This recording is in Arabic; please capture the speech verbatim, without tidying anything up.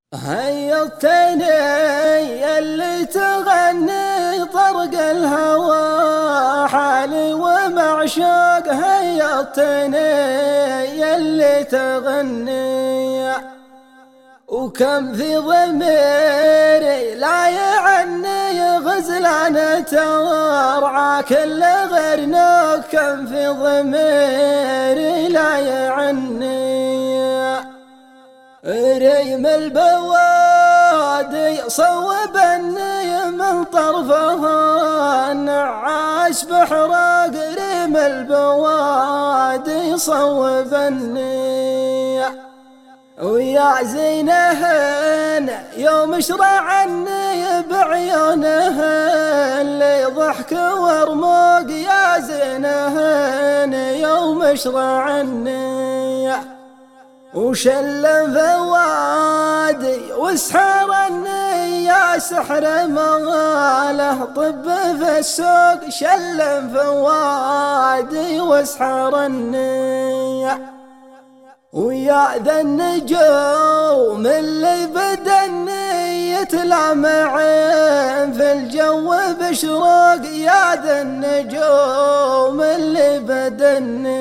هيضتني اللي تغني طرق الهوى حالي ومعشوق. هيضتني اللي تغني وكم في ضميري لا يعني غزلانة ترعى كل غيرنا. كم في ضميري لا يعني ريم البوادي صوبني من طرفها النعاس بحرق. ريم البوادي صوبني ويا زينهن يوم شرعني بعيونهن اللي ضحك ورموق. يا زينهن يوم شرعني وشل فوادي وسحرني. يا سحر ما له طب في السوق. شل فوادي وسحرني ويا ذا النجوم اللي بدني يتلامعين في الجو بشروق. يا ذا النجوم اللي بدني